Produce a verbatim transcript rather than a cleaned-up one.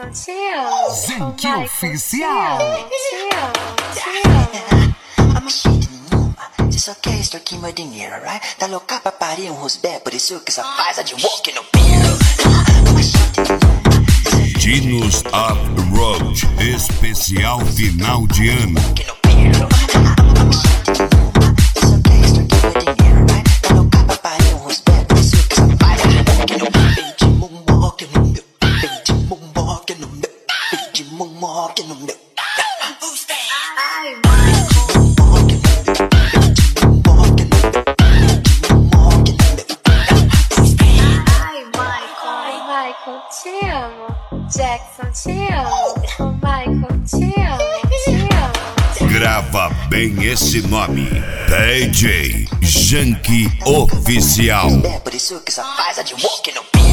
Jackson, te amo. Zank Michael, Oficial. Te amo, te amo, I'm a shit nenhuma, você só quer extorquir meu dinheiro, right? Tá louca pra parir um rosbé, por isso que só faz a de walk no piro. I'm a shit nenhuma, Dinos Up Road, especial final de ano. walk no piro. I'm a shit nenhuma, você só quer extorquir meu dinheiro, right? Tá louca pra parir um rosbé, por isso que só faz a de walk no piro. Vem de moonwalk no meu, vem de moonwalk no meu, vem de moonwalk no meu. Who's that? ai, Michael, ai, Michael, Michael, te amo. Jackson, te amo. Michael, te amo, te amo. Grava bem esse nome: D J Zank Oficial. É por isso que só faz a de walk no piro.